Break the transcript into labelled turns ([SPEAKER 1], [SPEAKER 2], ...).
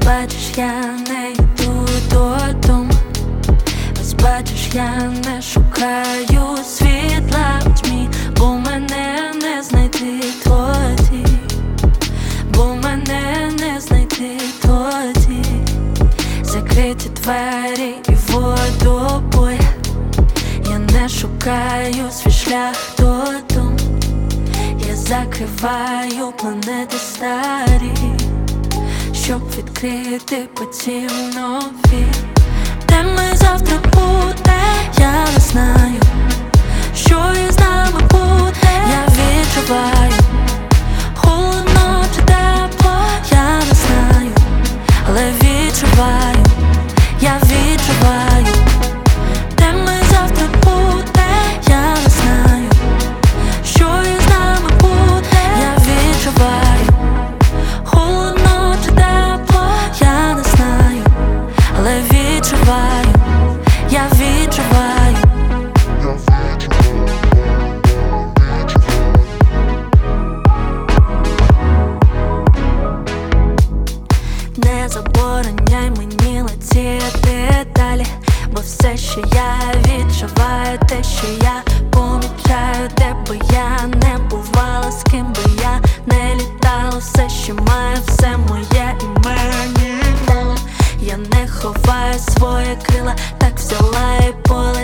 [SPEAKER 1] бачиш, я не йду додому. Ось бачиш, я не шукаю світла в тьмі, бо мене не знайти тоді, бо мене не знайти тоді. Закриті двері і водопої, я не шукаю свій шлях додому. Я закриваю планети старі, щоб відкрити потім нові. Де ми завтра буде, я не знаю, що із нами буде. Я відчуваю, холодно чи тепло, я не знаю, але відчуваю, я відчуваю. Де ми завтра буде, я не знаю, що із нами буде. Я відчуваю, холодно чи тепло, я не знаю, але відчуваю, я відчуваю. Не забороняй мені летіти далі, бо все, що я відчуваю, те, що я помічаю, де би я не бувала, з ким би я не літала, все, що маю, все моє і мені дало. Я не ховаю свої крила, так взяла і полетіла.